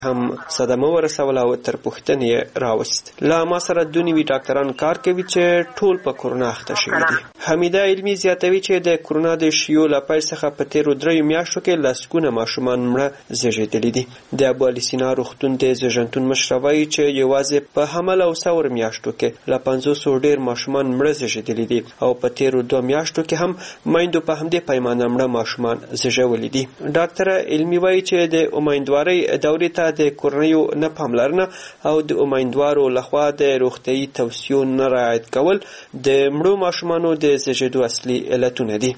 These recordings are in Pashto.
هم صدمه ورسول او تر پوښتنې راوست. لا ما سره دونی وی ډاکټران کار کوي چې ټول په کورونا اخته شوي دي. حمیده علمي زیاتوي چې د کورونا د شیو له پیل څخه په تیرو 3 میاشتو کې لسګونه ماشومان مړه زیږیدلي دي. د ابو علي سینا روغتون د زیږنتون مشر وایي چې یوازې په حمل او ثور میاشتو کې له 500 ډیر ماشومان مړه زیږیدلي دي او په تیرو 2 میاشتو کې هم میندو په همدې پیمانه مړه ماشومان زیږولي دي. ډاکټر علمي وایي چې د امیندوارۍ دورې ته د کورنیو نه پاملرنه او د امیندوارو لخوا د روغتیايي توصیو نه رعایت کول د مړو ماشومانو د زیږیدو اصلي علتونه دي.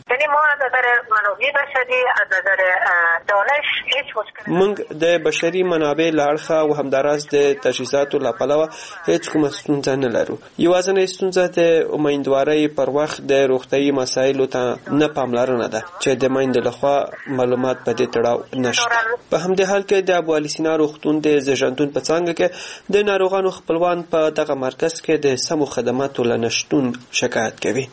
موږ د بشري منابع له اړخه او همداراز د تجهیزاتو له پلوه هیڅ کومه ستونزه نه لرو. یوازینۍ ستونزه د امیندوارۍ پر وخت د روغتیايي مسایلو ته نه پاملرنه ده چې د میندې لخوا معلومات په دې تړاو نشته. په همدې حال کې د ابو علي سینا روغتون د زیږنتون په څانګه کې د ناروغانو خپلوان په دغه مرکز کې د سمو خدماتو له نشتون شکایت کوي.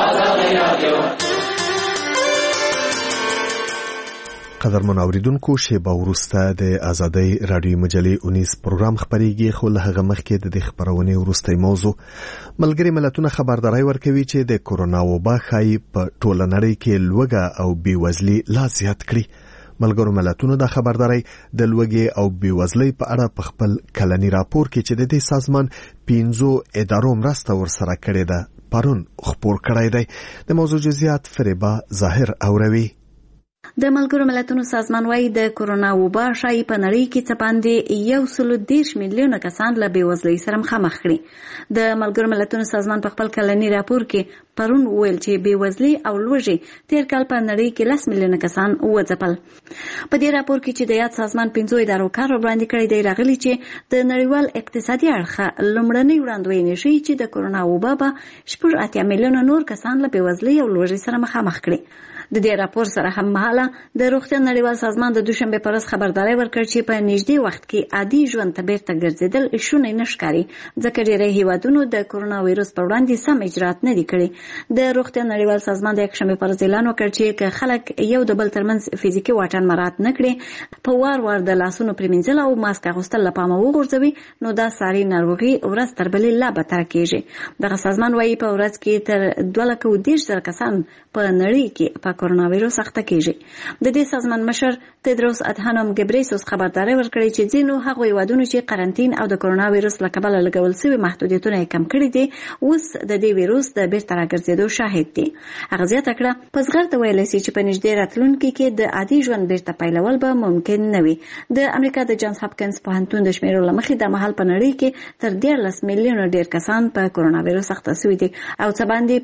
قدرمن اوریدونکو، شیبه وروسته د آزادۍ رادیو مجلې 19 پروګرام خبريږي، خو له هغه مخکې د خبرونې وروستۍ موضوع ملګری ملتونه خبرداري ورکوي چې د کورونا وبا ښایي په ټوله نړۍ کې لوږه او بیوزلي لا زیات کړي. ملګرو ملتونو د خبرداري د لوږې او بیوزلۍ په اړه په خپل کلنی راپور کې چې د دې سازمان 15 ادارو مرسته ورسره کړې ده پرون خبر کړی دی. د موضوع جزئیات فریبا ظاهر اوروي. د ملګرو ملتونو سازمان وايي د کورونا وبا شایي په نړۍ کې څه باندې 130 میلیونه کسان له بیوزلۍ سره مخامخ کړي. د ملګرو ملتونو سازمان په خپل کلنی راپور کې پرون ویل چې بیوزلۍ او لوږې تیر کال په نړۍ کې 10 میلیونه کسان وځپل. په دې راپور کې چې د یاد سازمان 15 ادارو کار وړاندې کړی دی راغلي چې د نړیوال اقتصادي اړخه لومړنۍ وړاندوینې شي چې د کورونا وبا به 8 میلیونه نور کسان له بیوزلۍ او لوږې سره مخامخ کړي. د دې راپور سره هم مهاله د روغتیا نړیوال سازمان د دوشنبه پر ورځ خبرداري ورکړ چې په نږدې وخت کې عادي ژوند ته بیرته ګرځیدل شونې نشکاري ځکه ډېری هیوادونو د کورونا وایروس پر وړاندې سم اجرات نه دي کړي. د روغتیا نړیوال سازمان د یکشنبه پر ورځ اعلان وکړ چې که خلک یو د بل ترمنځ فزیکي واټن مراعات نه کړي، په وار د لاسونو پریمنځل او ماسک اغوستل له پامه وغورځوي، نو دا ساري ناروغي ورځ تر بلې لا بدتر کیږي. دغه سازمان وايي په ورځ کې تر 230,000 کسان په نړۍ کې په کورونا وایروس اخته کیږي. د دې سازمان مشر تدروس ادهانوم ګبریسوس خبرداري ورکړي چې ځینو هغو هیوادونو چې قرنټین او د کورونا وایروس له کبله لګول شوي محدودیتونه کم کړي دي اوس د دې وایروس د بیرته راګرځېدو شاهد دي. هغه زیاته کړه په زغرده ویلای شي چې په نږدې راتلونکي کې د عادي ژوند بیرته پیلول به ممکن نه وي. د امریکا د جانز هاپکینز پوهنتون د شمیرو له مخې د مهال په نړۍ کې تر 13 میلیونه ډیر کسان په کورونا وایروس اخته شوي دي او څه باندې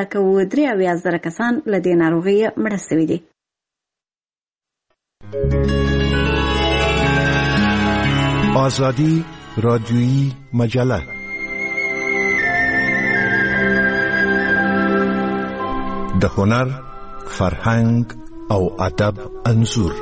15,000 کسان له دې ناروغۍ مړه شوي دي. آزادی رادیویی مجله د هنر، فرهنګ او ادب انځور.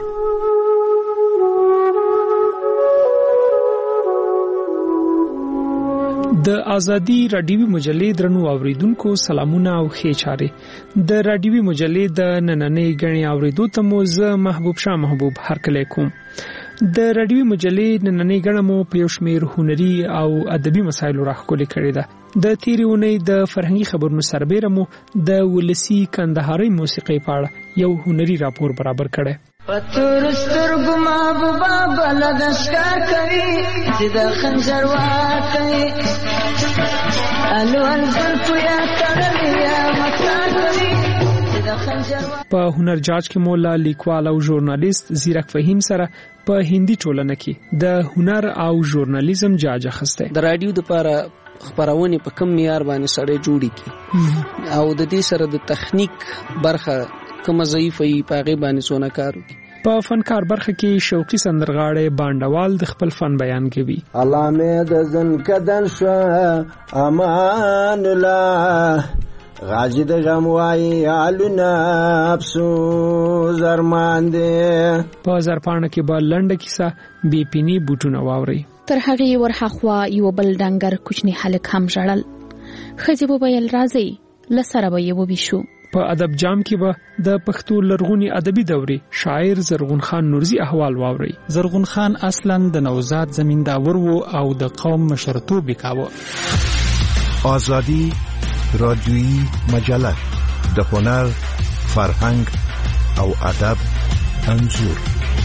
د آزادی رادیوي مجلې درنو اوریدونکو سلامونه او ښه چاره. د رادیوي مجلې د نننۍ غني اوریدو ته مو زه محبوب شاه محبوب هرکلی کوم. د رادیوي مجلې نننۍ غنه مو په یو شمېر هنري او ادبي مسایلو راخولې کړې ده. د تیرې اونۍ د فرهنګي خبرونو سربېره مو د ولسی کندهاري موسیقۍ په اړه یو هنري راپور برابر کړی. پتور سترګو محبوبا بلد اشکار کوي چې د خنجر واکوي الوان زلفو یا تړلې یا مکار کوي چې د خنجر. په هنر جاج کې مولا لیکوال او ژورنالیست زیرک فهیم سره په هندي ټولنه کې د هنر او ژورنالیزم جاج اخسته. د رادیو لپاره خبرونه په کم معیار باندې سره جوړی کی او د دې سره د تخنیک برخه کوم ضعیفه ای پاغه باندې سونه کارو. په فنکار برخه کې شوقي سندرغاړي بانډوال د خپل فن بیان کوي. علامه د زن کدن شو امان الله غاجد غموای علنا افسوس ارمان دې. په زرپانه کې به لنډه کیسه بی پینی بوټونه واوري. تر هغه ورخوا یو بل ډنګر کوچنی هلک هم ژړل. خځې وویل راځي لسره به یو وبشو. په ادب جام کې به د پښتو لرغونی ادبي دورې شاعر زرغون خان نورزي احوال واوري. زرغون خان اصلاً د نوزاد زمینداور و او د قوم مشرتوب وکاوه. آزادی رادیویی مجله د هنر، فرهنګ او ادب انځور.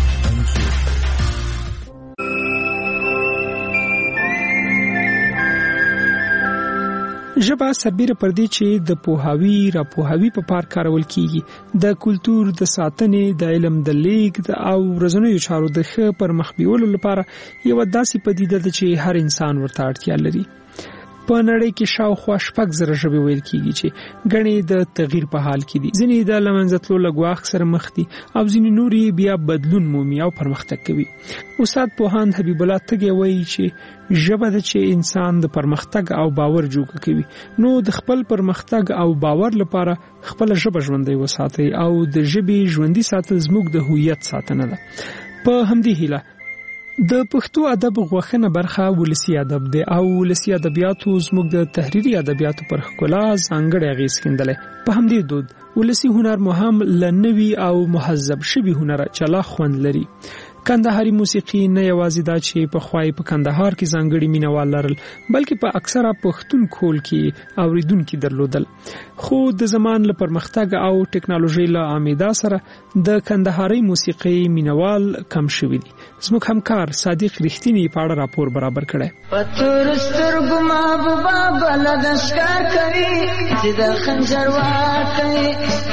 ژبه سربېره پر دې چې د پوهاوي راپوهاوي په پار کارول کیږي، د کلتور د ساتنې، د علم د لیږد او ورځنیو چارو د ښه پرمخ بیولو لپاره یو داسې پدیده ده چې هر انسان ورته اړتیا لري. په نړۍ کې شاوخوا 6,000 ژبې ویل کیږي چې ګڼې د تغییر په حال کې دي. ځینې د لمنځه تلو له ګواښ سره مخ دي او ځینې نورې بیا بدلون مومي او پرمختګ کوي. استاد پوهاند حبیب الله تږی وایي چې ژبه د چې انسان د پرمختګ او باور جوړ کوي، نو د خپل پرمختګ او باور لپاره خپل ژبه ژوندۍ وساتي او د ژبې ژوندۍ ساتل زموږ د هویت ساتنه ده. په همدې هیله د پښتو ادب غوښنه برخه ولسی ادب دی او ولسی ادبیاتو زموږ د تحریری ادبیاتو پر ښکلا ځانګړی اغېز کیندلی. په همدې دود ولسی هنر مو هم له نوي او مهذب شوي هنره جلا خوند لري. کندهاري موسیقي نه یوازې دا چې په خوای په کندهار کې ځانګړي مینوال لرل، بلکې په اکثره پښتون کول کې اوریدونکو درلودل. خو د زمان له پرمختګ او ټکنالوژي له عامدا سره د کندهاري موسیقي مینوال کم شوي دي. زموږ همکار صادق رښتینی په اړه راپور برابر کړی. پتور سترګو محبوبا بلد ښکار کوي چې د خنجر واټي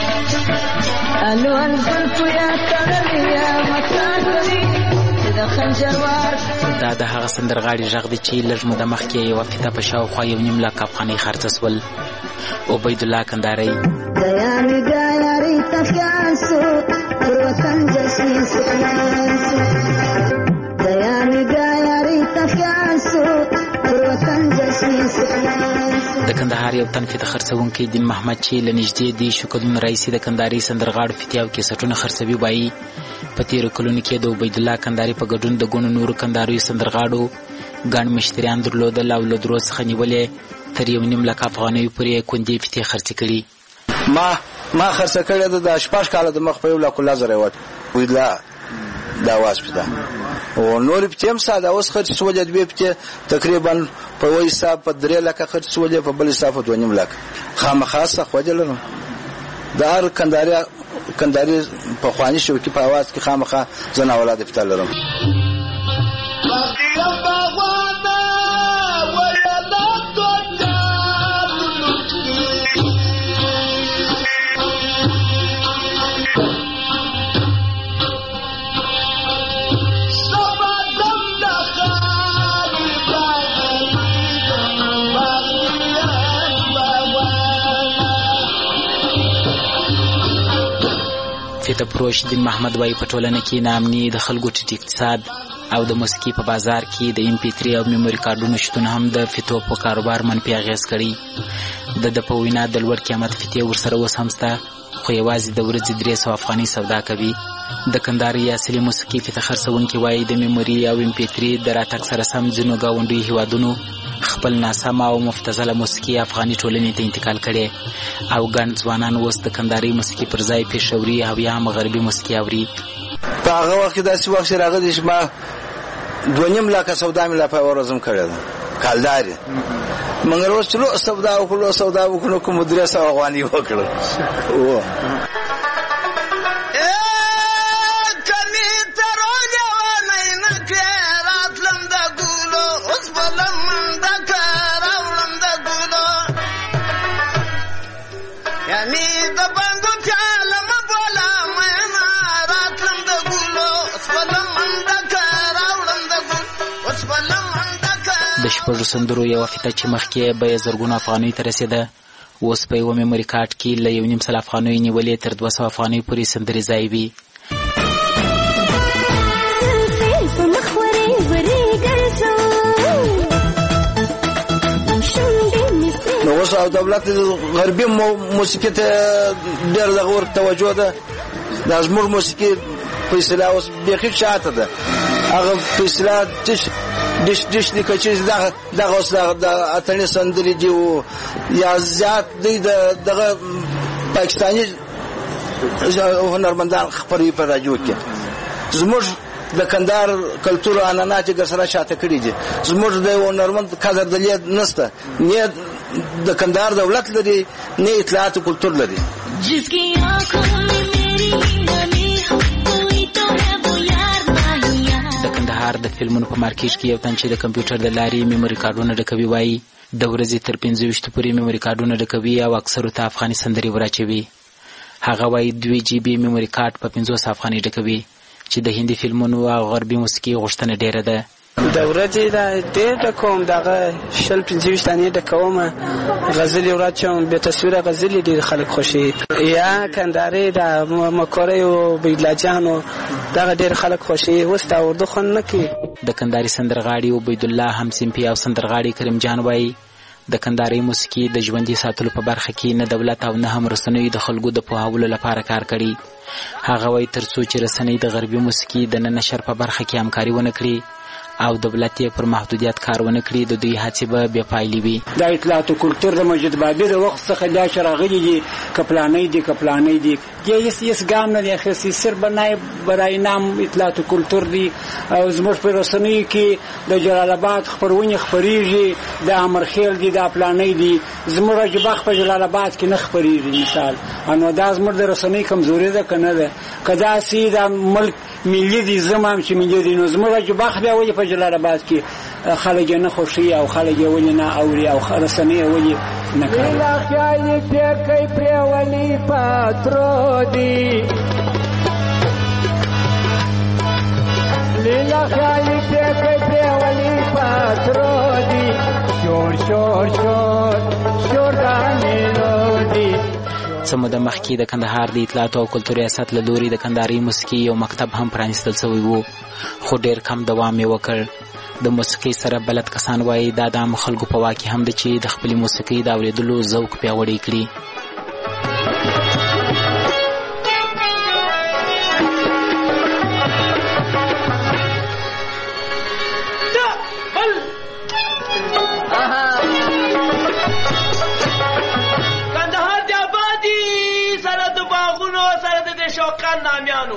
الوان زلفو یا تړلې یا مکار کوي چې د خنجر واټي. دا د هغه سندرغاړي غږ دی چې لږ موده مخکې یوه فیته په شاوخوا 1.5 لک افغانۍ خرڅ سول. عبید الله کندهاري دیانې ګیارې تفیان سو پر وطن جشن سخنان سو دیانې ګیارې تفیان سو پر وطن جشن سخنان سو. د کندهار یو تن فیته خرڅونکی دین محمد چې له نږدې دي شکلونه رئیسي د کندهاري سندرغاړو فیتې او کیسټونه خرڅوي وایي په تیرو کلونو کې د عبید الله کندهاري په ګډون د ګڼو نورو کندهاریو سندرغاړو ګڼ مشتریان درلودل او له درو څخه نیولې تر 1.5 لک افغانیو پورې کندې فیتې خرڅې کړي. ما خرڅه کړې ده د 8 کاله د مخ په 1 لک لزر وټ ویلا دا واسپدا او نور په تیم ساده اوس خرڅ سولې دوی په تقریبا په وای حساب په 3 لک خرڅ سولې په بل حساب 2.5 لک خامخاسه خوجلنو دار کندهاري په خواني شو کې په आवाज کې خامخا زنه اولاد فتل لرم. فیته پروش دین محمد وای په ټولنه کې نامني د خلکو ټیټ اقتصاد او د موسیقي په بازار کې د MP3 او میموري کارډونو شتون هم د فیتو په کاروبار منفي اغېز کړی. د په وینا د لوړ قیمت فیتې ورسره اوس هم شته، خو یوازې د ورځې 300 افغانۍ سودا کوي. د کندهاري اصلي موسیقي فیته خرڅونکي وایي د میموري او MP3 د راتګ سره سم ځینو ګاونډیو هیوادونو خپل ناسمه او مفتزله موسیقي افغاني ټولنې ته انتقال کړي او ګڼ ځوانان اوس د کندهاري موسیقي پر ځای پېښوري او یا هم غربي موسیقي اوري. په هغه وخت کې داسې وخت راغلی چې ما 2.5 لک سودا مې لا په ورځم کړې ده کالداري مګر اوس ټول سودا وکړو کوم 300 افغانۍ وکړو. د شپږو سندرو یوه فیته چې مخکې بیه زرګونو افغانیو ته رسېده اوس په یوه میموري کارډ کې له 1.5 افغانیو نیولې تر 200 افغانیو پورې سندرې ځای وي. نو اوس او دولت غربي موسیقي ته ډېر دغه توجه ده. د زموږ موسیقي په اصطلاح اوس بیخي شاته ده. هغه په اصطلاح دش دي کچې دغه اوس د اتنې سندرې دي یا زیات دی دغه په پاکستاني هنرمندان خبرې په راډیو کې زموږ د کندهار کلتور عنعنات یې سره شاته کړي دي. زموږ د هنرمند قدر دلید نشته، نه د کندهار دولت لري نه اطلاعات کلتور لري. د کندهار د فلمونو په مارکیټ کې یو تن چې د کمپیوټر د لارې میموري کارډونه ډکوي وایي د ورځې تر 25 پورې میموري کارډونه ډکوي او اکثرو ته افغاني سندرې وراچوي. هغه وایي 2 GB میموري کارت په 500 افغاني ډکوي چې د هندي فلمونو او غربي موسیقي غوښتنه ډیره ده. د ورځې دا ډېر ډکوم، دغه 25 دانې ډکوم، غزلې وراچوم، بې تصویره غزلې ډېر خلک خوښوي. یا کندهاري د مکورۍ او بیلاجانو دغه ډېر خلک خوښوي. اوس دا اردو خوند نه کوي. د کندهاري سندرغاړي عبیدالله همسیمپي او سندرغاړي کریم جان وایي د کندهاري موسیقي د ژوندي ساتلو په برخه کې نه دولت او نه هم رسنیو د خلکو د پوهاولو لپاره کار کړي. هغه وایي تر څو چې رسنۍ د غربي موسیقي د نه نشر په برخه کې همکاري ونه کړي او دولت یې پر محدودیت کار ونه کړي د دوی هڅې به بې پایلې وي. د اطلاعات کلتور د مجید بابي د وخت څخه دا شراغلي دي کپلانۍ دي هیڅ ګام نه دی اخیستی، صرف برای نام اطلاعات کلتور دي. او زموږ په رسنیو کې د جلال آباد خپرونې خپریږي، د امرخیل دي، د پلانۍ دي. زموږ راجباخ په جلال آباد کې نه خپریږي مثال. انو دا زموږ د رسنۍ کمزوري ده کنه ده کدا سي د ملک ملي دي زمام چې ملي دي. نو زموږ راجباخ بیا ولې په جلال آباد کې خلک نه خوشي او خلک ولې نه اوري او رسنۍ ولې نه کوي. لا خیال دې کوي پر ولې پاترو دي لیلا خیال دې کوي پر ولې پاترو دي شور شور شور شور دانلو دي. څه موده مخکې د کندهار د اطلاعاتو او کلتور ریاست له لوري د کندهاري موسیقي یو مکتب هم پرانیستل شوی و، خو ډېر کم دوام یې وکړ. د موسیقي سره بلد کسان وایي دا د عامو خلکو په واک کې هم ده چې د خپلې موسیقي د اورېدلو ذوق پیاوړی کړي. شوقان نامیانو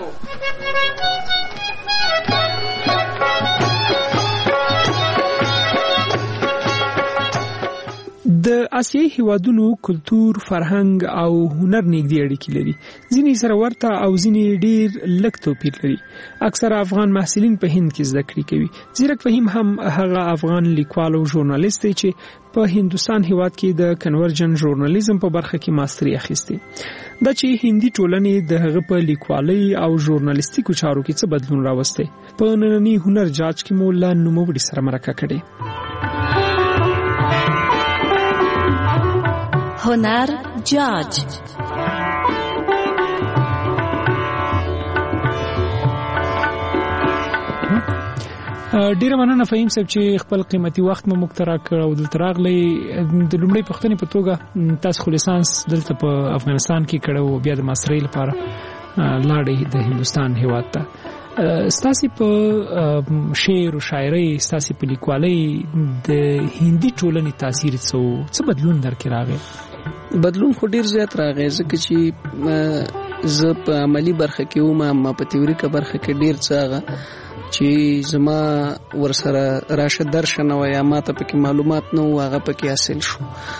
د آسیایي هیوادونو کلتور، فرهنګ او هنر نږدې اړیکې لري. ځینې سره ورته او ځینې ډېر لږ توپیر لري. اکثره افغان محصلین په هند کې زده کړې کوي. زیرک فهیم هم هغه افغان لیکوال او ژورنالیست دی چې په هندوستان هیواد کې د کنورجن ژورنالیزم په برخه کې ماستري اخیستې. دا چې هندي ټولنې د هغه په لیکوالۍ او ژورنالیستیکو چارو کې څه بدلون راوسته. په نننی هنر جاج کې مو له نوموړي سره مرکه کړې. هنر جاج ډیره مننه فهیم صاحب چې خپل قیمتي وخت مو مقترح کړ او دلته راغلی. د لومړۍ پوښتنې په توګه تاسو خو لیسانس دلته په افغانستان کې کړو او بیا د ماسترۍ لپاره لاړې د هندوستان هیواد ته. ستاسو په شعر او شاعرۍ، ستاسو په لیکوالۍ د هندي ټولنې تاثیر څه بدلون درکې راغی؟ بدلون خو ډیر زیات راغی ځکه چې زه په عملی برخه کې وم، ما په تیوریکه برخه کې ډیر څه چې زما ورسره راشه درشه نه وای، ما ته پکې معلومات نه و، هغه پکې حاصل شو.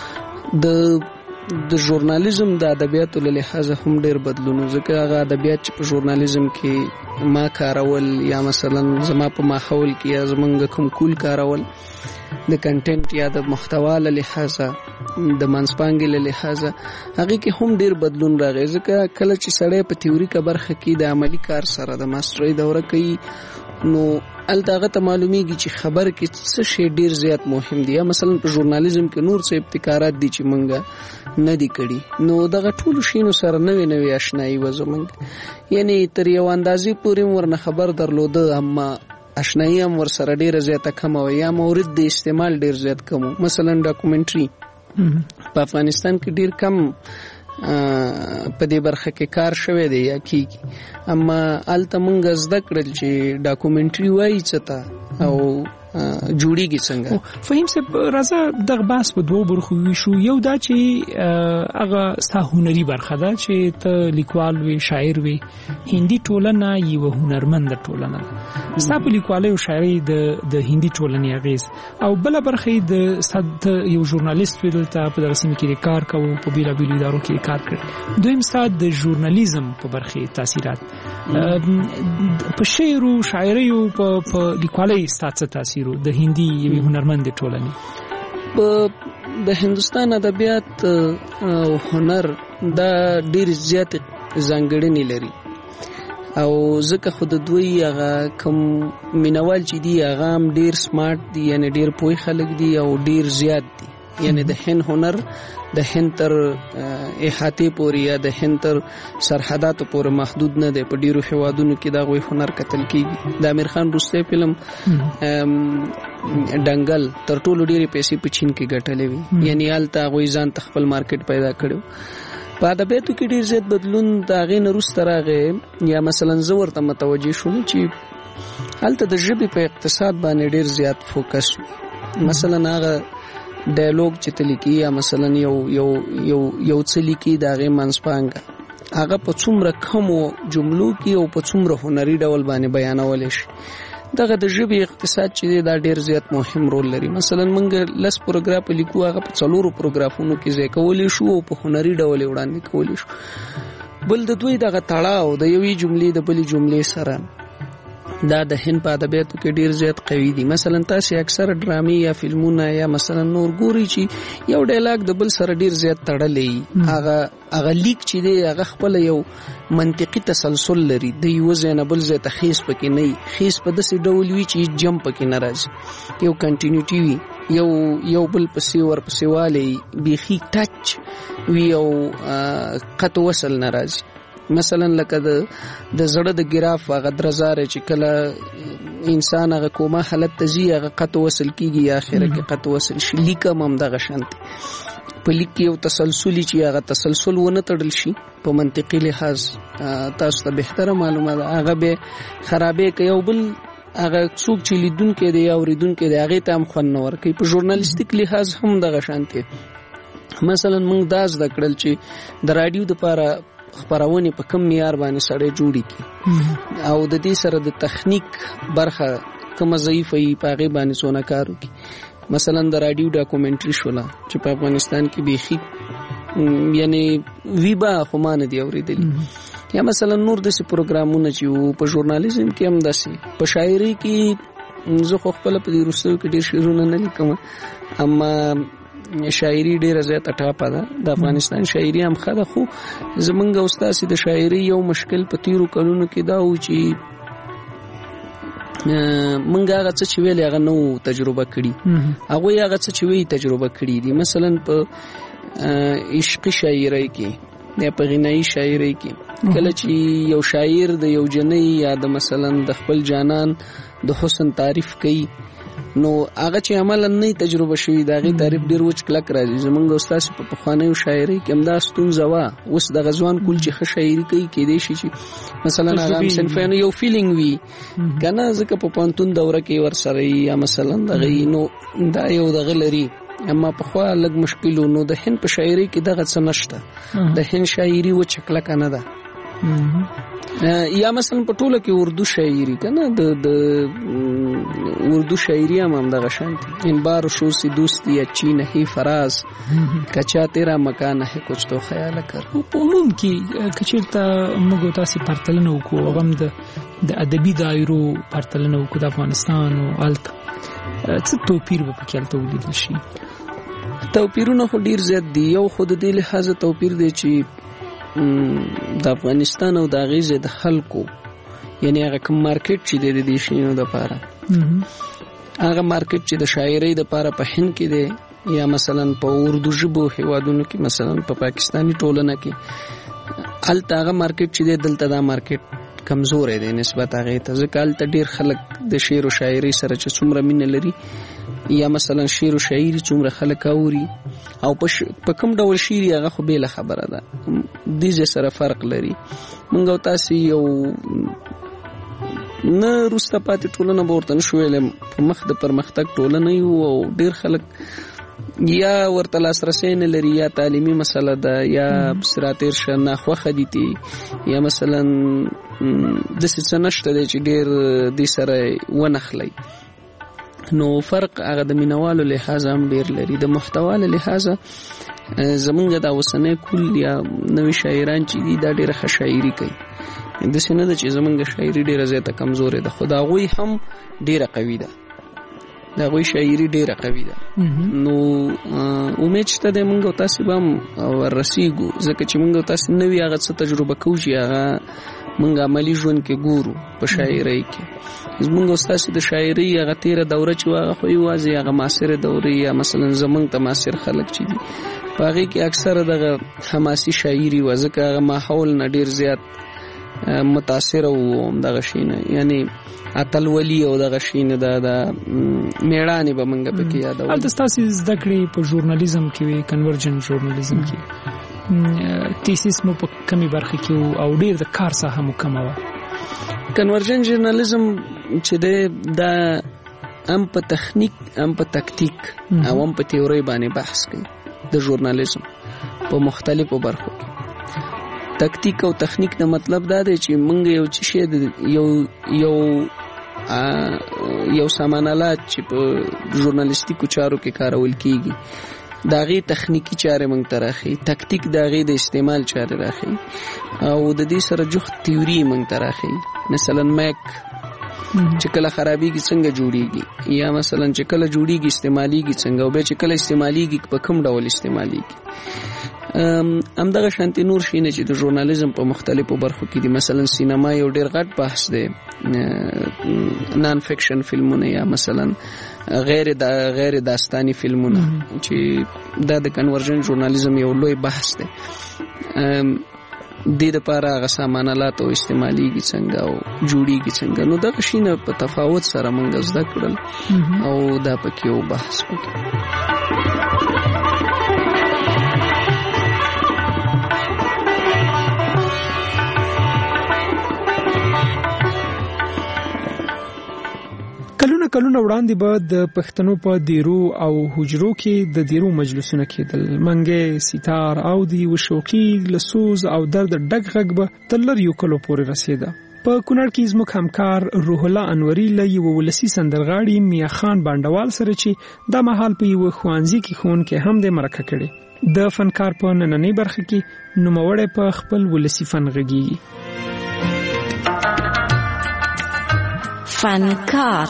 د ژورنالیزم د ادبیاتو له لحاظه هم ډیر بدلون، ځکه هغه ادبیات چې په ژورنالیزم کې ما کارول یا مثلا زما په ماحول کې یا زمونږ کوم کول کارول د کنټینټ یا د محتوا له لحاظه د منځپانګې له لحاظه هغه کې هم ډیر بدلون راغی. ځکه کله چې سړی په تیوریکه برخه کې د عملی کار سره د ماسترۍ دوره کوي نو الته ته معلومیږي چې خبر کې څه شی ډیر زیات مهم دی. مثلا په ژورنالیزم کې نور څه ابتکارات دي چې مونږه نه دي کړي، نو دغه ټول شینو سره نوې آشنایی و زمونږ، یعنی تر یو اندازې پورې ورنه خبر درلوده، اما آشنایی هم ور سره ډیره زیاته کم و یا مورد د استعمال ډیر زیات کم. مثلا ډاکومنټري په افغانستان کې ډیر کم په دې برخه کې کار شوی دی یا کیږي، اما الته مونږ زده کړل چې ډاکومنټري وایي څه ته او جوړیږي څنګه. فهم صاحب راځه د بحث په دوه برخو ویشو. یو دا چې هغه ستا هنري برخه ده چې ته لیکوال وي، شاعر وي. هندي ټولنه یو هنرمند ټولنه ده. ستا په لیکوالۍ او شاعرۍ د هندي ټولنې اغیز، او بل برخه د یو ژورنالیست وي، دلته په درسمه کې کار کوي، په بیلابیلو ادارو کې کار کوي. دویم ستا د ژورنالیزم په برخه تاثیرات په شعر او شاعرۍ او په لیکوالۍ ستا څه تاثیر د هندي یو هنرمند ټولنې؟ د هندستان ادبیات او هنر دا ډیر زیات ځانګړنې لري، او ځکه خود دوی هغه کوم مینوال چې دی هغه هم ډیر سمارټ دي، یعنی ډیر پوه خلک دي او ډیر زیات دي. یعنی د هند هنر د هند تر احاطې پورې یا د هند تر سرحداتو پورې محدود نه دی. په ډیرو هیوادونو کې دا غوي هنر کتل کیږي. د امیر خان روسي فلم دنګل تر ټولو ډیره پیسې په چین کې ګټلې وي، یعنی آلته غوي ځان خپل مارکیټ پیدا کړو. په ادبیاتو کې ډیر زیات بدلون دا غي نورسته راغی. یا مثلا زه ورته متوجه شوم چې آلته د ژبې په اقتصاد باندې ډیر زیات فوکس وي. مثلا هغه ډایلوګ چې تلیکي یا مثلا یو څه لیکي دا غي منځپانګه هغه په څومره کمو جملو کې او په څومره هنري ډول باندې بیانول شي. دغه د ژبې اقتصاد چې دا ډیر زیات مهم رول لري. مثلا موږ لس پروګرام لیکو، هغه په 4 پروګرامونو کې ځای کولې شو او په هنري ډول وړاندې کولې شو. بل د دوی دغه تړاو د یوې جملې د بلې جملې سره دا د هند په ادبیاتو کې ډیر زیات قوي دي. مثلا تاسو اکثر ډرامې یا فلمونه یا مثلا نور ګوري چې یو ډایلاګ د بل سره ډیر زیات تړلې، هغه لیک چې دی هغه خپل یو منطقي تسلسل لري. د یو ځای نه بل ځای ته خیس پکې نه، خیس په داسې ډول وي چې جم پکې نه راځي، یو کنټینیوټي وي، یو بل پسې ور پسې والی بیخي ټچ وي او قط وصل نه راځي. مثلا لکه د زړه د ګراف هغه درزار چې کله انسان هغه کومه حالت ته ځي هغه قط وصل کیږي یا اخره کې قط وصل شي. لیکم هم دغه شانتي په لیک کې یو تسلسلي چې هغه تسلسل ونه تړل شي په منطقي لحاظ تاسو ته بهتره معلومه ده، هغه به خرابې کوي او بل هغه څوک چې لیدونکو دی یا اوریدونکو دی هغه ته هم خوند نه ورکوي. په ژورنالیستیک لحاظ هم دغه شانتي. مثلا موږ دا زده کړل چې د رادیو لپاره خبرونه په کم معیار باندې سره جوړی کی او د دې سره د تخنیک برخه کوم ضعیفه ای په غي باندې څونه کار وکي. مثلا د رادیو ډاکومنټري شولا چې په افغانستان کې بيخي یعنی ویبا خمانه دی اوریدلی، یا مثلا نور د پروګرامونه چې په ژورنالیزم کې هم داسي، په شاعري کې زه خو خپل په دې روسو کې ډیر شعرونه نه لیکم، اما شاعري ډیره زیاته ټاپه ده. د افغانستان شاعري هم خده، خو زمونږ استاد د شاعري یو مشکل په تیرو کلونو کې دا و چې مونږ هغه څه چې ویل هغه نو تجربه کړي، هغه هغه څه چې وی تجربه کړي دي. مثلا په عشقي شاعري کې یا په غنایي شاعري کې کله چې یو شاعر د یو جنۍ یا د مثلا د خپل جانان د حسن تعریف کوي، نو هغه چې عملاً نه تجربه شوی دا غي تعریف ډیر وچ کلک راځي. زمونږ استاد په پخوانیو شاعري کې همدا ستونزه وا، اوس د غزوان کول چې ښه شاعري کوي کې دي شي چې مثلا هغه صنفانو یو فیلینګ وي کنه، ځکه په پانتون دوره کې ور سره یا مثلا دغه نو دا یو دغه لري. اما په خو لګ مشکلو نو د هند په شاعري کې دغه څه نشته، د هند شاعري وچ کلک نه ده. یا مثلا په ټوله کې اردو شاعري کنه، د اردو شاعري هم دغه شانتي، ان بار شو سی دوستی اچھی نہیں فراز کچا تیرا مکان ہے کچھ تو خیال کر. په عموم کې کچیرته موږ تاسو پرتلنه وکړو غم د ادبي دایرو پرتلنه وکړو د افغانستان او الت څه توپیر په کې الته ولیدل شي؟ توپیرونه خو ډیر زیات دي. یو خود دې لحاظه توپیر دی چې د افغانستان او د غیزه د خلکو یعنی هغه کوم مارکیټ چې د دې شینو د پاره هغه مارکیټ چې د شاعرۍ د پاره په هند کې دی یا مثلا په اردو ژبو هیوادونو کې مثلا په پاکستانی ټولنه کې الته هغه مارکیټ چې دی دلته دا مارکیټ کمزور دی نسبت هغه ته، ځکه الته ډیر خلک د شعر او شاعرۍ سره چې څومره مینه لري یا مثلا شعر او شاعري څومره خلک اوري او په کوم ډول شعري هغه خو به خبره ده، د دې سره فرق لري. موږ تاسو یو نه وروسته پاتې ټولنه به ورته نشو ویلی، په مخ د پرمختګ ټولنه یو او ډېر خلک یا ورته لاسرسی نه لري، یا تعلیمي مسله ده، یا سره تېر شه ناخوښه دي تی، یا مثلا داسې څه نشته دی چې ډېر دې سره ونښلی. نو فرق هغه د مینوالو لحاظه هم ډېر لري. د محتوا له لحاظه زمونږ دا اوسنی کول یا نوي شاعران چې دي دا ډېره ښه شاعري کوي. داسې نه ده چې زمونږ شاعري ډېره زیاته کمزورې ده، خو د هغوی هم ډېره قوي ده، د هغوی شاعري ډېره قوي ده. نو امید شته دی مونږ او تاسې به هم وررسېږو، ځکه چې مونږ او تاسې نوي هغه څه تجربه کوو چې هغه مونږ عملي ژوند کې ګورو په شاعرۍ کې. زمونږ او ستاسې د شاعرۍ هغه تېره دوره چې هغه خو یوازې هغه معاصرې دورې یا مثلا زمونږ ته معاصر خلک چې دي په هغې کې اکثره دغه حماسي شاعري وه، ځکه هغه ماحول نه ډېر زیات متاثره وو همدغه شي نه، یعنې اتلولي او دغه شي نه د میړانې به موږ پکې یادوو. هلته ستاسې زده کړې په ژورنالیزم کې وې، کنورجن ژورنالیزم کې، تیسیس مو په کمې برخې کې او ډېر د کار ساحه مو کمه وه. کنورجن ژورنالیزم چې دی دا هم په تخنیک هم په تکتیک او هم په تیورۍ باندې بحث کوي د ژورنالیزم په مختلفو برخو کې. تکتیک او تخنیک نه مطلب دا دی چې موږ یو څه شی یو سامانالات چې په ژورنالیستیکو چارو کې کارول کیږي د هغې تخنیکي چارې موږ ته راښیي، تکتیک د هغې د استعمال چارې راښیي، او د دې سره جفت تیوري موږ ته راښیي. مثلا میک چې کله خرابېږي څنګه جوړېږي، یا مثلا چې کله جوړېږي استعمالېږي څنګه، او بیا چې کله استعمالېږي په کوم ډول استعمالېږي. همدغه شانتي نور شیونه چې د ژورنالیزم په مختلفو برخو کې دي. مثلا سینما یو ډېر غټ بحث دی، نان فکشن فلمونه یا مثلا غیر داستاني فلمونه چې دا د کنورژن ژورنالیزم یو لوی بحث دی. دې دپاره هغه سامانالات او استعمالېږي څنګه او جوړېږي څنګه. نو دغه شیونه په تفاوت سره موږ زده کړل او دا پکې یو بحث وکړو. کلونه وړاندې به د پښتنو په دیرو او حجرو کې د دیرو مجلسونه کېدل، منګې، سیتار او د یو شوقي لسوز او درد ډک غږ به تر لریو کلو پورې رسېده. په کونړ کې زموږ همکار روح الله انوري له یو ولسي سندرغاړي میا خان بانډوال سره چې دا مهال په یو ښوونځي کې ښوونکی هم د مرکه کړي. د فنکار په نننۍ برخه کې نوموړی په خپل ولسي فن غږیږي. فنکار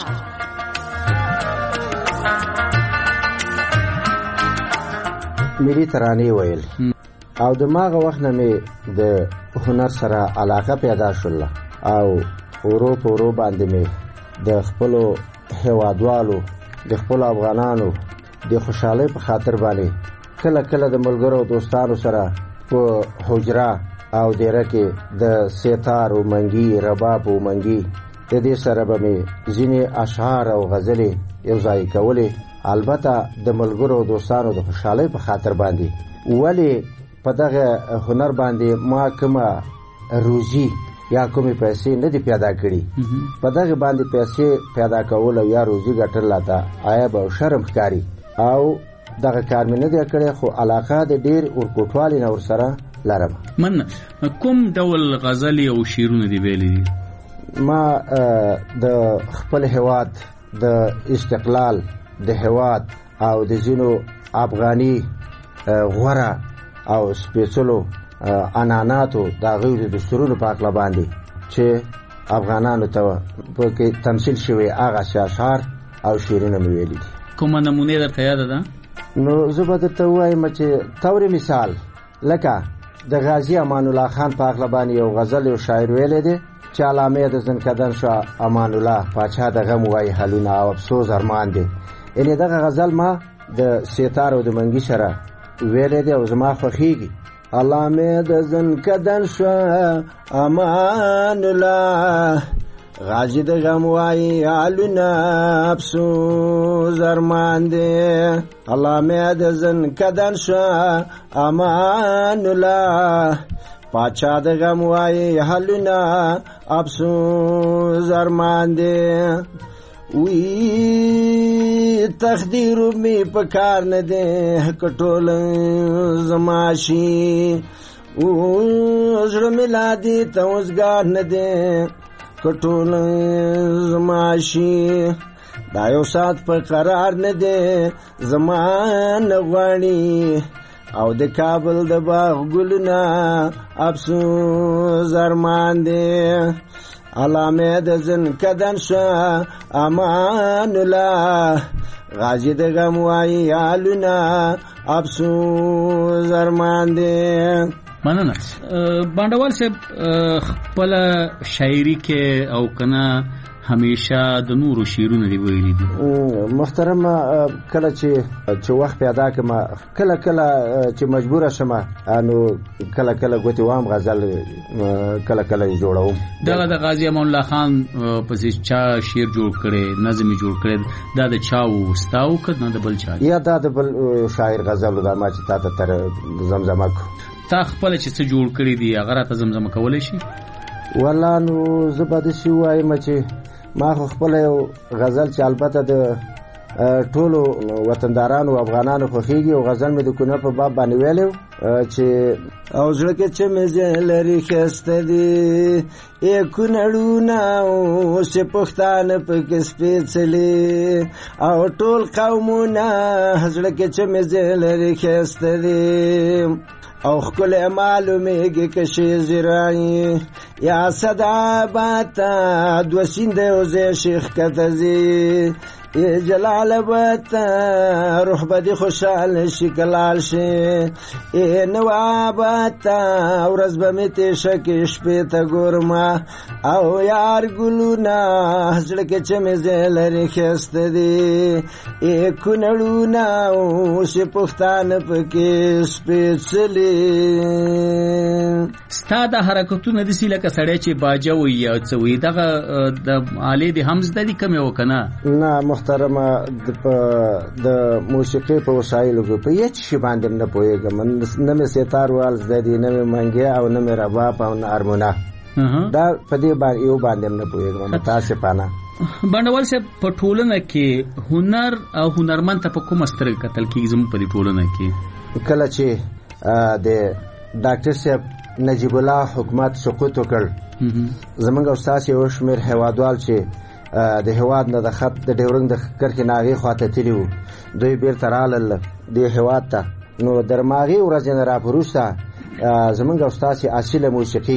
ملي ترانې ویل او د ماغه وخت نه مې د هنر سره علاقه پیدا شوله او ورو په ورو باندې مې د خپلو هیوادوالو د خپلو افغانانو د خوشحالۍ په خاطر باندې کله کله د ملګرو او دوستانو سره په حجره او دیره کې د سیتار او منګي رباب او منګي د دې سره به مې ځینې اشعار او غزلې یو ځای کولې، البته د ملګرو او دوستانو د خوشحالۍ په خاطر باندې. ولې په دغه هنر باندې ما کومه روزي یا کومې پیسې نه دي پیدا کړي، په دغه باندې پیسې پیدا کول او یا روزي ګټل لاته عیب او شرم ښکاري او دغه کار مې نه دی کړی، خو علاقه د ډېر ورکوټوالي نه ورسره لرم. من کوم ډول غزلې او شعرونه دي ویلي دي؟ ما د خپل هیواد د استقلال د هیواد او د ځینو افغاني غوره او سپېڅلو عنعناتو د هغوی د دستورونو په هکله باندې چې افغانانو ته پکې تمثیل شوي هغه اشعار او شعرونه مې ویلي دي. کومه نمونې درته یاده ده؟ نو زه به درته ووایم چې طور مثال لکه د غازي امان الله خان په هکله باندې یو غزل یو شاعر ویلی دی چې علامه د زنکدن شاه امان الله پاچا د غم وایي حالونه او افسوس ارمان دی. یعنې دغه غزل ما د سیتار او د منګي سره ویلی دی او زما خوښېږي. علامه د زنکدن شاه امان الله غازي د غم وایي حالونه افسوس ارمان دی. علامه د زنکدن شاه امان الله پاچا د غم وای حلنا افسوس ارمان دې وی تقدیر می پکار نه دې کټول زماشي او زړه ملادي توسګار نه دې کټول زماشي دا یو سات په قرار نه دې زمان غواني او د کابل د باغ ګلنا افسوس ارمان دې علامه د زن کدن شا امان الله غازی د غم وای حالنا افسوس ارمان دې. مننه. بانډوال صاحب خپل شاعری کې او کنه همیشه د نورو شعرونه دی ویلي دي. محترم کله چې وخت پیدا کما کله چې مجبور شم انو کله غوتی وام غزل کله جوړوم. دا د غازی امان الله خان پسې چا شعر جوړ کړي نظم جوړ کړي دا د چاو ستاو کړه د بل چا یا دا د بل شاعر غزل دا ما چې تا تر زمزمه کو تا خپل چې څه جوړ کړي دي هغه راته زمزمه کولای شي؟ والله نو زبد شي وایم چې ما خپل یو غزل چې البته د ټولو وطندارانو افغانانو خوښیږي او غزل مې د کونه په باب باندې ویلو چې او زړه کې چې مې لري خسته دي ای کونړونه او چې پښتانه پکې سپېڅلي او ټول قومونه زړه کې چې مې لري خسته دي او خکل معلومیږي که شي زرایي یا صدا باتا دو سینده او زی شیخ کتزی جلال باتا روح بدی خوشحال شکلال شی نواباتا ورز بمیتی شکش پیتا گورما او یار گلونا زلک چمی زیلری خست دی کنڑونا سی پختان پکی سپیچلی ستا دا حرکتونه دسی لکه سړی چې باجه وي یا څه وي دغه د آلې د حمز د دې کمې وکنه نه محترمه د موسیقي په وسایلو کې په هیڅ شي باندې نه پوهېږم نه مې ستار وال زده دي نه مې منګیا او نه مې رباب او نه ارمونه دا په دې باندې یو باندې نه پوهېږم متاسفانه. بانډوال صاحب په ټولنه کې هنر او هنرمند ته په کومه سترګه کتل کېږي زموږ په دې ټولنه کې؟ کله چې د ډاکټر صاحب نجیب الله حکومت سقوط وکړ زمونږ استاد یو شمېر هیوادوال چې د هیواد نه د خط د ډیورنګ د کرښې نه هغې خواته تللي وو دوی بیرته رالل دې هیواد ته نو در ماغې ورځې نه راپوروسته زمونږ استاد اصیله موسیقي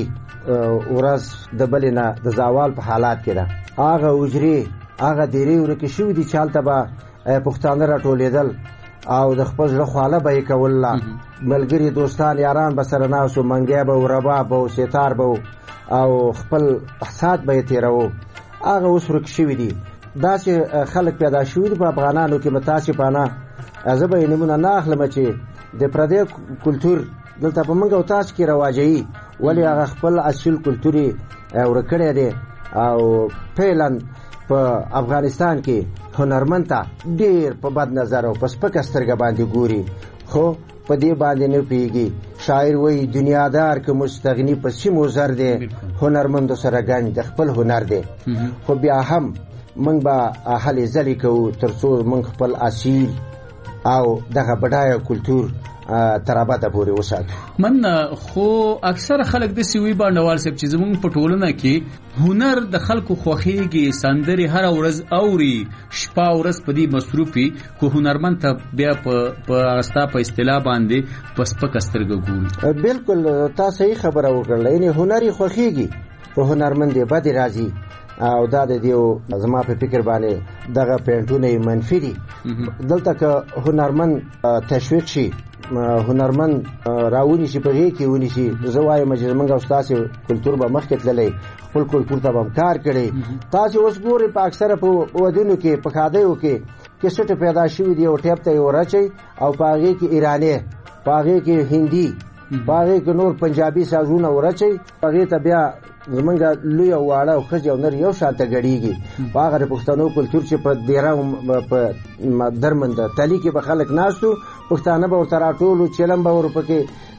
ورځ د بلې نه د زوال په حالات کې ده هغه حجرې هغه دیرې ورکې شوي دي چې هلته به پښتانه راټولېدل او د خپل زړه خواله به یې کوله ملګري دوستان یاران به سره ناست وو منګی به و رباب به و ستار به و او خپل ساعت به یې تېروو هغه اوس ورک شوي دي داسې خلک پیدا شوي دي په افغانانو کې متاسفانه زه به یې نومونه نه اخلم چې د پردی کلتور دلته په موږ او تاسو کې رواجوي ولې هغه خپل اصیل کلتور یې ورک کړی دی او فعلا په افغانستان کې هنرمند ته ډېر په بد نظر او په سپکه سترګه باندې ګوري خو په دې باندې نه پوهېږي. شاعر وایي دنیادار که مستغني په سیمو زر دی هنرمندو سره ګنج د خپل هنر دی خو بیا هم موږ به هلې ځلې کوو تر څو موږ خپل اصیل او دغه بډایه کلتور تر ابده پورې وساتو. من خو اکثر خلک داسې وایي بانډوال صاحب چې زموږ په ټولنه کې هنر د خلکو خوښېږي سندرې هره ورځ اوري شپه ورځ په دې مصروف وي خو هنرمند ته بیا په ستا په اصطلاح باندې په سپکه سترګه ګوري. بالکل تا صحیح خبره وکړله یعنې هنر یې خوښېږي خو هنرمند یې بدې راځي او دا د دې زما په فکر باندې دغه پینټونه یې منفي دي. دلته که هنرمند تشویق شي هنرمند راونی شي په غېږ کې ونیسي زه وایم چې زموږ او ستاسې کلتور به مخکې تللی خپل کلتور ته به هم کار کړی. تاسې اوس ګورئ په اکثره په ودونو کې په ښادیو کې کیسټې پیدا شوي دي او ټیپ ته یې ورچئ او په هغې کې ایراني په هغې کې هندي په هغې کې نور پنجابي سازونه ورچئ په هغې ته بیا زمونږ لوی او واړه او ښځې او نر یو شان ته ګډېږي په هغه د پښتنو کلتور چې په دیره په درمند تلي کې به خلک ناست وو پښتانه به ورته راټول وو چلم به ورپکې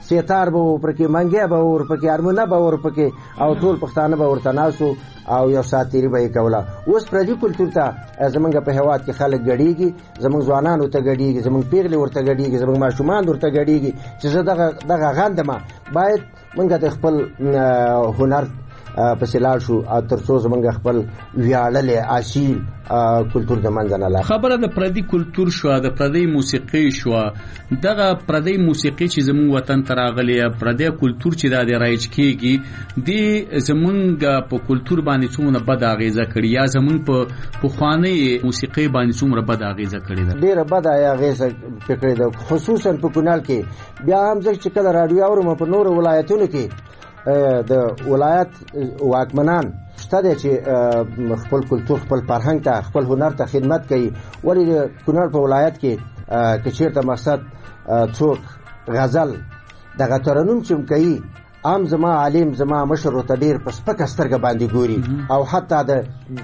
سیتار به ورپکې، منګی به ورپکې، هارمونه به ورپکې او ټول پښتانه به ورته ناسو او یو ساعت تیري به یې کوله. اوس پردي کلتور ته زمونږ په هېواد کې خلک ګډېږي، زمونږ ځوانان ورته ګډېږي، زمونږ پیغلې ورته ګډېږي، زمونږ ماشومان ورته ګډېږي چې زه دغه غندمه. باید مونږ د خپل هنر پسې لاړ شو تر څو زمونږ خپل ویاړلی اصیل کلتور د منځه نه لاړ. خبره د پردي کلتور شوه، د پردي موسیقي شوه. دغه پردي موسیقي چې زمونږ وطن ته راغلی، پردي کلتور چې دا د رایج کېږي، د زمونږ په کلتور باندې څومره بد اغېزه کړې یا زمونږ په پخوانۍ موسیقي باندې څومره بد اغېزه کړې ده؟ ډېره بده اغېزه کړې ده، خصوصا په کونړ کې. بیا هم زه چې کله راډیو اورم په نورو ولایتونو کې د ولایت واکمنان شته دی چې خپل کلتور، خپل فرهنګ ته، خپل هنر ته خدمت کوي. ولې د کونړ په ولایت کې که چېرته مقصد څوک غزل دغه ترنم چې کوي، عام زما عالم زما مشر ورته ډېر په سپکه سترګه باندې ګوري او حتی د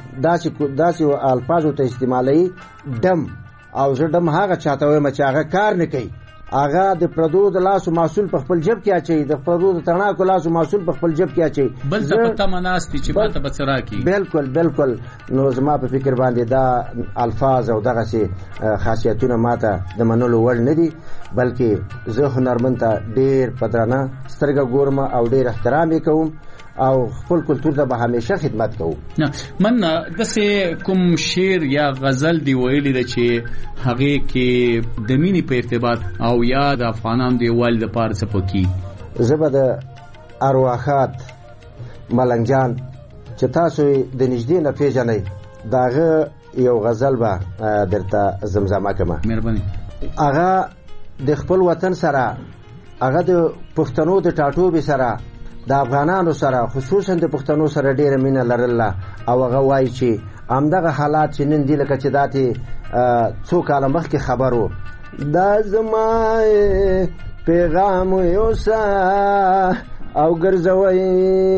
داسې الفاظو ته استعمالوي ډم. او زه ډم هغه چاته وایم چې هغه کار نه کوي، هغه د پردو د لاسو محصول په خپل جب کې اچوي، د پردو د تڼاکو لاسو محصول په خپل جب کې اچوي، بل ته په تمه ناست دي چې ماته به څه راکړي. بالکل. نو زما په فکر باندې دا الفاظ او دغسې خاصیتونه ماته د منلو وړ نه دي، بلکې زه هنرمند ته ډېر په درنه سترګه ګورم او ډېر احترام یې کوم او خپل کلتور ته به همیشه خدمت کوو. من داسې کوم شعر یا غزل دی ویلی ده چې هغې کې د مینې په ارتباط او یا د افغانانو د یووالي دپاره څه پکې؟ زه به د ارواښاد ملنګ جان چې تاسو یې د نږدې نه پېژنئ د هغه یو غزل به درته زمزمه کړمه. مهرباني. هغه د خپل وطن سره، هغه د پښتنو د ټاټوبې سره، د افغانانو سره، خصوصا د پښتنو سره ډېره مینه لرله. او هغه وایي چې همدغه حالات چې نن دي لکه چې داتې څو کاله مخکې خبر و، دا زما پیغام یوسه او ګرځوئ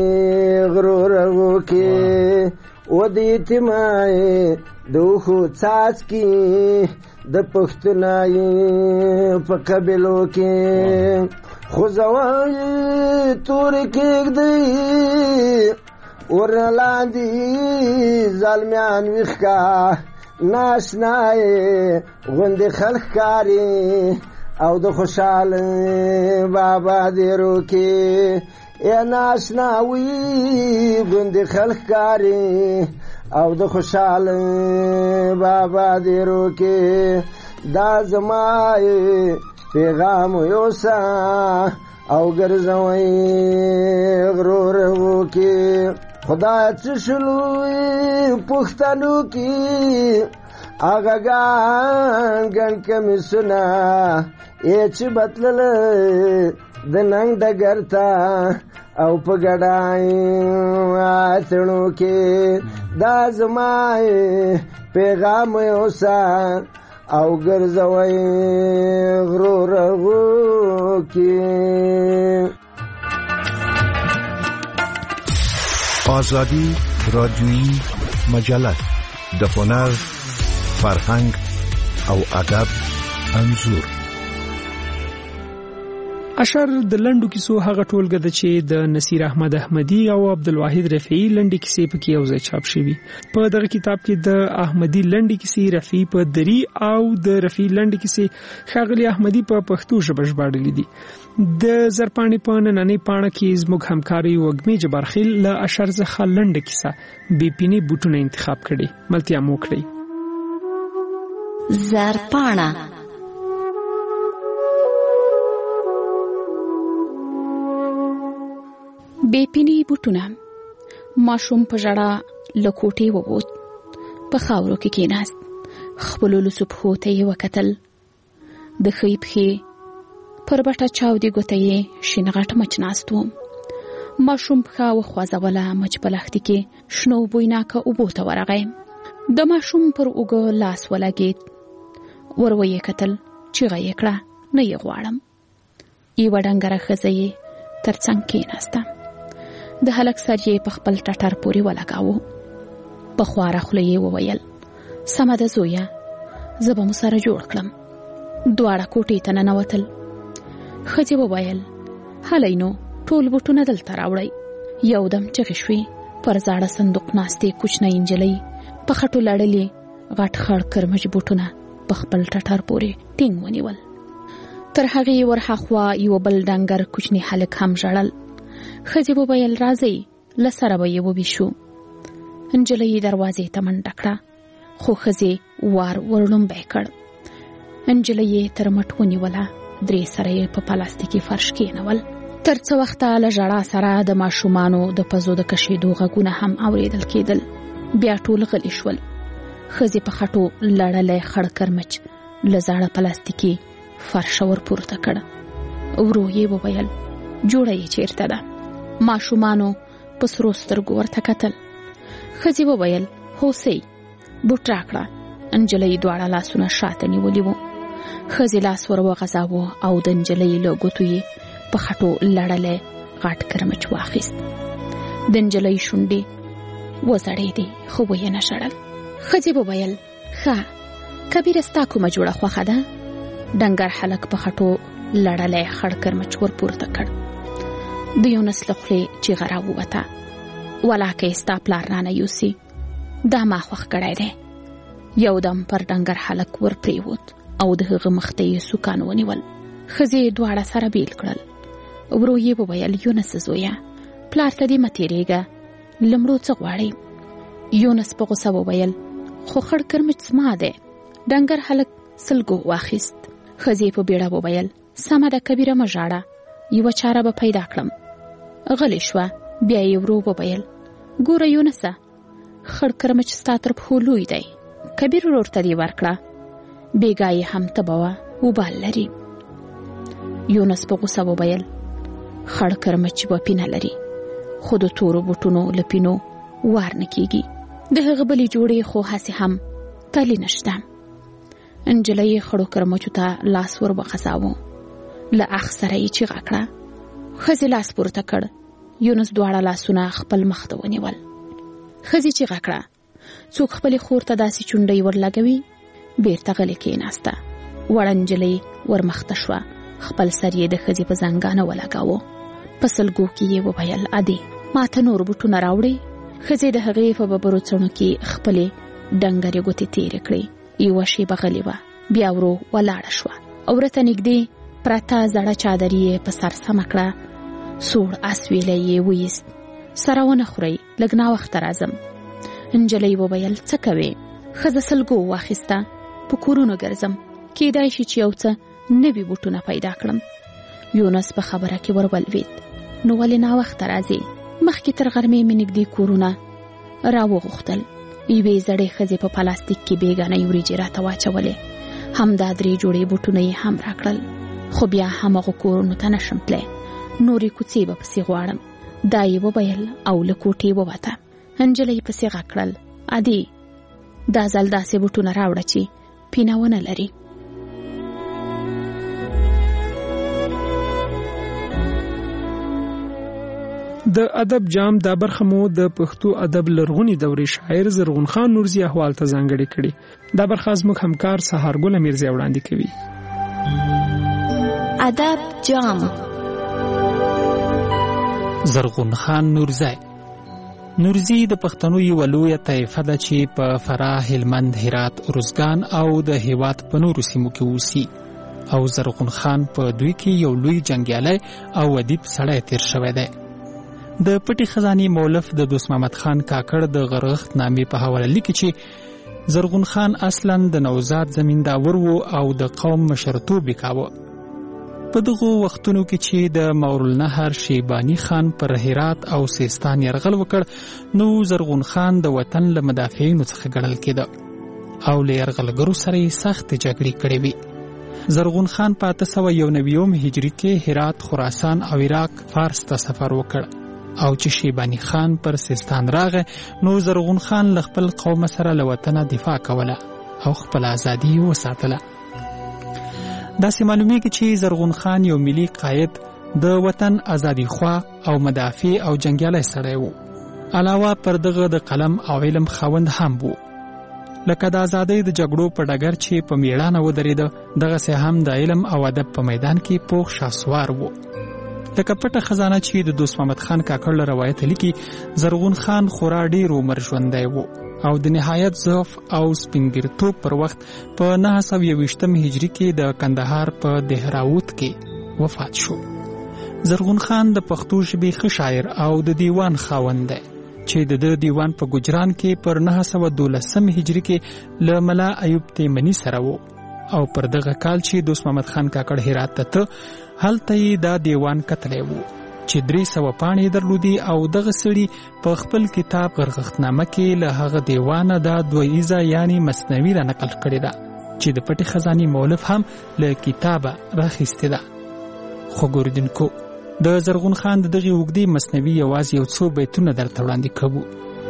غرورو کې و د یتیمای د اوښو څاڅکي د پښتونای په قبیلو کې خوځوئ تورې کېږدئ ورنه لاندې ظالمیان ویښکا ناشنایې غوندې خلک ښکاري او د خوشحال بابا دیرو کې ناشناوي غوندې خلک ښکاري او د خوشحال بابا دیرو کې دا زما پیغام یوسه او ګرځوئ غرورو کې خدای څه شلوي پښتنو کې هغه ګڼ کمیسونه یې چې بتلله د ننګ ډګر ته او په ګډای اتڼو کې دا زما پیغام یوسه او ګرځوئ غرورو کې. آزادی رادیویی مجله د هنر، فرهنګ او ادب انځور. اشعار د لنډو کیسو هغه ټولګه ده چې د نصیر احمد احمدی او عبدالواحد رفیعي لنډې کیسې پکې یو ځای چاپ شوي. په دغه کتاب کې د احمدی لنډې کیسې، رفیعي په دري او د رفیعي لنډې کیسې ښاغلي احمدی په پښتو ژبه ژباړلې دي. د زرپاڼې په نننۍ پاڼه کې زموږ همکاري وږمې جبارخیل له اشعار څخه لنډه کیسه بې پینې بوټونه انتخاب کړې. ملتیا مو کړئ. زرپاڼه بې پینې بوټونه. ماشوم په ژړا له کوټې ووت، په خاورو کې کېناست، خپلو لوڅو پښو ته یې وکتل. د ښۍ پښې پر بټه چاودې ګوته یې شین غټ مچ ناست و. ماشوم پښه وخوځوله، مچ په لښتې کې شنو بویناکه اوبو ته ورغی. د ماشوم پر اوږه لاس ولګېد، ور ویې کتل، چیغه یې کړه، نه یې غواړم. یوه ډنګره ښځه یې تر څنګ کېناسته. د هلک سر یې په خپل ټټر پورې ولګاوه. په خواره خوله یې وویل، سمه ده زویه، زه به مو سره جوړ کړم. دواړه کوټې ته ننوتل. ښځې وویل، هلی نو ټول بوټونه دلته راوړئ. یودم چغې شوې. پر زاړه صندوق ناستې کوچنۍ نجلۍ په خټو لړلې غټ خړ کرمچ بوټونه په خپل ټټر پورې ټینګ ونیول. تر هغې ورهاخوا یو بل ډنګر کوچني هلک هم ژړل. ښځې وویل راځئ له سره به یې وویشو. نجلۍ دروازې ته منډه کړه خو ښځې وار ورلومبی کړ. نجلۍ یې تر مټ ونیوله. 3 سره یې په پلاستیکي فرش کېنول. تر څه وخته له ژړا سره د ماشومانو د پزو د کشېدو غږونه هم اوریدل کېدل. بیا ټول غلي شول. ښځې په خټو لړلی خړ کرمچ له زاړه پلاستیکي فرشه ور پورته کړ. ورو یې وویل جوړه یې چیرته ده؟ ماشومانو په سرو سترګو ورته کتل. ښځې وویل هوسۍ بوټ راکړه. نجلۍ دواړه لاسونه شاته نیولي وو. ښځې لاس ور وغځاوه او د نجلۍ له ګوتو یې په خټو لړلی غټ کرمچ واخیست. د نجلۍ شونډې وزړېدې خو ویې نه ژړل. ښځې وویل ښه کبیره ستا کومه جوړه خوښه ده؟ ډنګر هلک په خټو لړلی خړ کرمچ ور پورته کړ. د یونس له خولې چیغه راووته ولاکه ستا پلار رانه یوسي دا ما خوښ کړی دی. یودم پر ډنګر هلک ور پریوت او د هغه مخ ته یې سوکان ونیول. ښځې دواړه سره بیل کړل. ورو یې وویل یونس زویه پلار ته دې مه تېرېږه لمړو څه غواړې؟ یونس په غوسه وویل خو خړ کرمچ زما دی. ډنګر هلک سلګو واخیست. ښځې په بیړه وویل سمه ده کبیره مه ژاړه یوه چاره به پیدا کړم. غلې شوه. بیا یې ورو وویل ګوره یونسه خړ کرمچ ستا تر پښو لوی دی. کبیر ورور ته دې ورکړه بېګا یې هم تبه وه وبال لري. یونس په غوسه وویل خړ کرمچ به پینه لري خو د تورو بوټونو له پینو وار نه کېږي. د هغه بلې جوړې خو هسې هم تلې نشته. نجلۍ خړو کرمچو ته لاس ور وغځاوه. له اخ سره یې چیغه کړه. ښځې لاس پورته کړ. یونس دواړه لاسونه خپل مخ ته ونیول. ښځې چیغه کړه څوک خپلې خور ته داسې چونډۍ ورلګوي؟ بیرته غلې کېناسته. وړه نجلۍ ورمخته شوه. خپل سر یې د ښځې په زنګانه ولګاوه. په سلګو کې یې وویل ادې ما ته نور بوټونه راوړې؟ ښځې د هغې په ببرو څڼو کې خپلې ډنګرې ګوتې تېرې کړې. یوه شېبه غلې وه. بیا ورو ولاړه شوه. ورته نږدې پرته زړه چادري یې په سر سمه کړه. سوړ اسویلی یې ویست. سره ونه خورئ لږ ناوخته راځم. نجلۍ وویل څه کوې؟ ښځه سلګو واخیسته. په کورونو ګرځم کېدای شي چې یو څه نوي بوټونه پیدا کړم. یونس په خبره کې ورولوید نو ولې ناوخته راځې؟ مخکې تر غرمې مې نږدې کورونه راوغوښتل. یوې زړې ښځې په پلاستیک کې بېګانۍ وریجې راته واچولې. همدا 3 جوړې بوټونه یې هم راکړل. خو بیا همغو کورونو ته نشم تلی. نورې کوڅې به پسې غواړم. دا یې وویل او له کوټې ووته. نجلۍ پسې غږ کړل ادې دا ځل داسې بوټونه راوړه چې پینه ونه لري. د ادب جام دا برخه مو د پښتو ادب لرغونی دورې شاعر زرغون خان نورزي احوال ته ځانګړې کړي. دا برخه زموږ همکار سهارګل میرزي وړاندې کوي. ادب جام زرغون خان نورزي د پښتنو یو لویه طایفه ده چې په فراه، هلمند، هرات، ارزګان او د هیواد په نورو سیمو کې اوسي. او زرغون خان په دوی کې یو لوی جنګیالی او ادیب سړی تیر شوی دی. د پټي خزانې مولف د دوست محمد خان کاکړ د غرغښت نامې په حواله لیکي چې زرغون خان اصلاً د نوزاد زمینداور و او د قوم مشرتوب یې کاوه. په دغو وختونو کې چې د مورالنهر شیباني خان پر هرات او سیستان یرغل وکړ نو زرغون خان د وطن له مدافعینو څخه ګڼل کېده او له یرغلګرو سره یې سختې جګړې کړې وې. زرغون خان په 891 هجري کې هرات، خراسان او عراق فارس ته سفر وکړ او چې شیبانی خان پر سیستان راغی نو زرغون خان له خپل قوم سره له وطنه دفاع کوله او خپل ازادي وساتله. داسې معلومیږي چې زرغون خان یو ملي قائد، د وطن ازادي خواه او مدافع او جنګیالی سړی و. علاوه پر دغه د قلم او علم خاوند هم و. لکه د ازادۍ د جګړو په ډګر چې په میړانه ودرېده، دغسې هم د علم او ادب په میدان کې پوخ شاسوار و. لکه پټه خزانه چې د دوست محمد خان کاکړ له روایت لیکي، زرغون خان خورا ډیر عمر ژوندی و او د نهایت ضعف او سپینګیرتوب پر وخت په 921 هجری کې د کندهار په دهراوت کې وفات شو. زرغون خان د پښتو ژبې ښه شاعر او د دیوان خاوند دی چې د دیوان په ګجران کې پر 912 هجری کې له ملا ایوب تیمنی سره و او پر دغه کال چې دوست محمد خان کاکړ هرات ته هلته یې دا دیوان کتلی و چې 300 پاڼې درلودي او دغه سړي په خپل کتاب غرغښتنامه کې له هغه دیوانه دا دویزه یعنی مثنوي را نقل کړې ده چې د پټې خزانې مؤلف هم له کتابه راخیستې ده. خو ګوریدونکو د زرغون خان دغه اوږدې مثنوي یوازې یو څو بیتونه درته وړاندې کوو.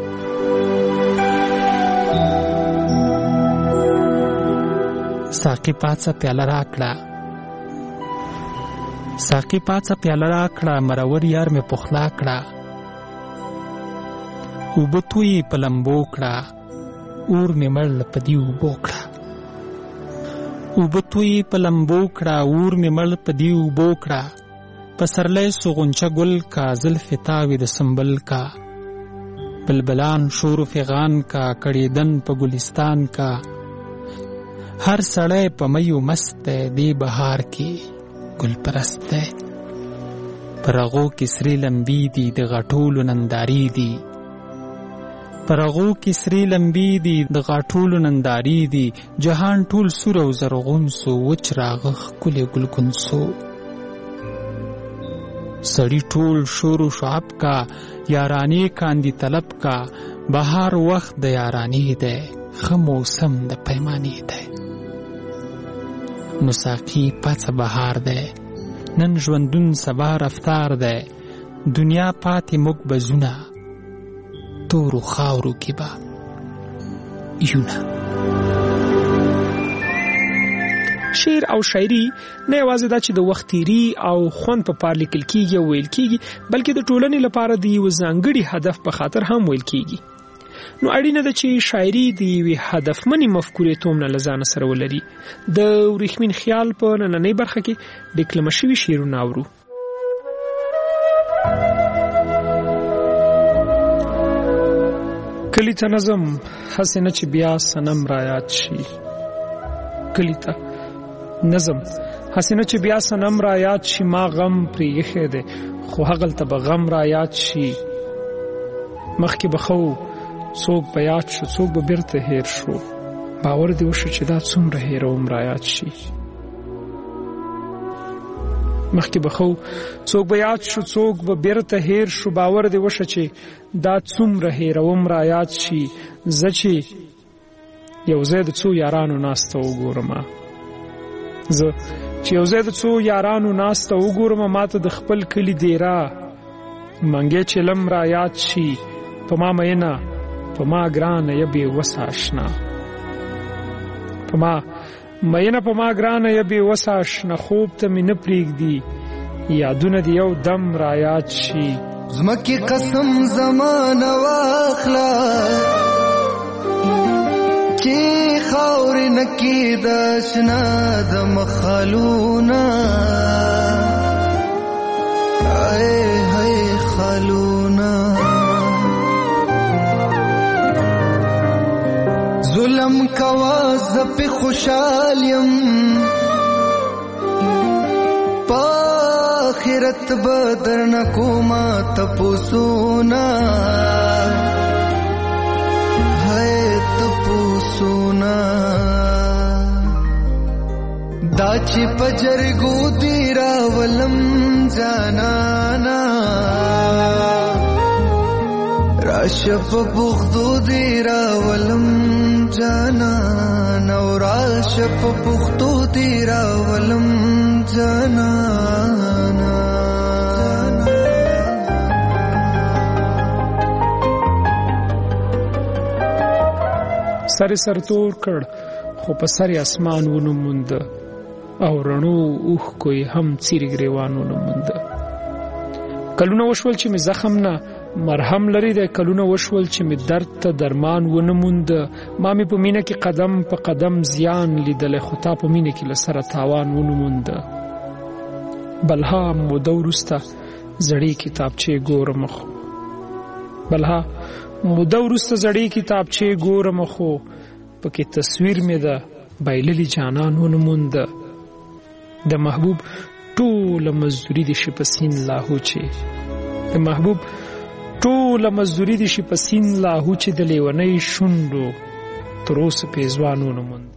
ساقي پاڅه پیاله راکړه، ساقي پاڅه پیاله راکړه، مرور یار مې پخلا کړه، اوبه توی په لمبو کړه، اور مې مړ په دې اوبو کړه، اوبه توی په لمبو کړه، اور مې مړ په دې اوبو کړه، پسرلی سغنچه گل کا، زلف تاوی د سنبل کا، بلبلان شور و فغان کا، کړیدن په ګلستان کا، هر سړی په میو مست دی، دی بهار کې ګل پرست دی، پر هغو کې سرې لمبې دي د غاټولو نندارې دي، پر هغو کې سرې لمبې دي د غاټولو نندارې دي، جهان ټول سور او زرغون سو، وچ راغه ښکلی ګلګون سو، سړی ټول شور و شعب کا، یارانې کاندي طلب کا، بهار وخت د یارانې دی، ښه موسم د پیمانې دی. نو ساقي پاڅه بهار دی، نن ژوندون سبا رفتار دی، دنیا پاتې موږ بزونه، تورو خاورو کې به یونه. شعر او شاعري نه یوازې دا چې د وخت تیری او خوند په پار لیکل کیږي او ویل کیږي، بلکې د ټولنې لپاره د یو ځانګړي هدف په خاطر هم ویل کیږي. نو اړینه ده چې شاعري د یوې هدفمنې مفکورې تومنه له ځانه سره ولري. د ورېښمین خیال په نننۍ برخه کې ډیکلمه شوي شعرونه اورو. کلی ته نظم هسې نه چې بیا صنم را یاد شي، کلی ته نظم هسې نه چې بیا صنم را یاد شي، ما غم پرې ایښی دی خو هغلته به غم را یاد شي، مخکې به خو څوک به یاد شو څوک به بیرته هیر شو، باور دې وشو چې دا څومره هیروم را یاد شي، مخکې به خو څوک به یاد شو څوک به بیرته هیر شو، باور دې وشو چې دا څومره هیروم را یاد شي، زه چې یو ځای د څو یارانو ناسته وګورم، زه چې یو ځای د څو یارانو ناسته وګورم، ماته د خپل کلی دیره منګې چلم را یاد شي، په ما مینه په ما ګرانه یې بې وسه اشنا، په ما مینه په ما ګرانه یې بې وسه اشنا، خوب ته مې نه پرېږدي یادونه دې یو دم را یاد شي، زمکې قسم زمانه واخله چې خاورې نه کېده شنه د مخالونه، ای های خالونه، ظلم کوا زه پې خوشحال یم، په آخرت به درنه کومه تپوسونه، های تپوسونه، دا چې په جرګو دې راولم جانانا، راشه په پښتو دې راولم جانانا، او راشه په پښتو دې راولم جانانا. سر سرتور کړ خو په سر اسمان ونه موند، او رڼو اوښکو یې هم څیرې ګریوان ونه موند، کلونه وشول چې مې زخم نه مرهم لري دی، کلونه وشول چې مې درد ته درمان ونه موند، ما مې په مینه کې قدم په قدم زیان لیدلی، خو تا په مینه کې له سره تاوان ونه موند، بلها موده وروسته زړې کتابچې ګورم خو بلها موده وروسته زړې کتابچې ګورم خو پکې تصویر مې ده بایللي جانان ونموند د محبوب ټوله مزدوري دې شي په سین لاهو چې د محبوب ټوله مزدوري دې شي په سین لاهو چې د لیونۍ شونډو تر اوسه پیزوان ونموند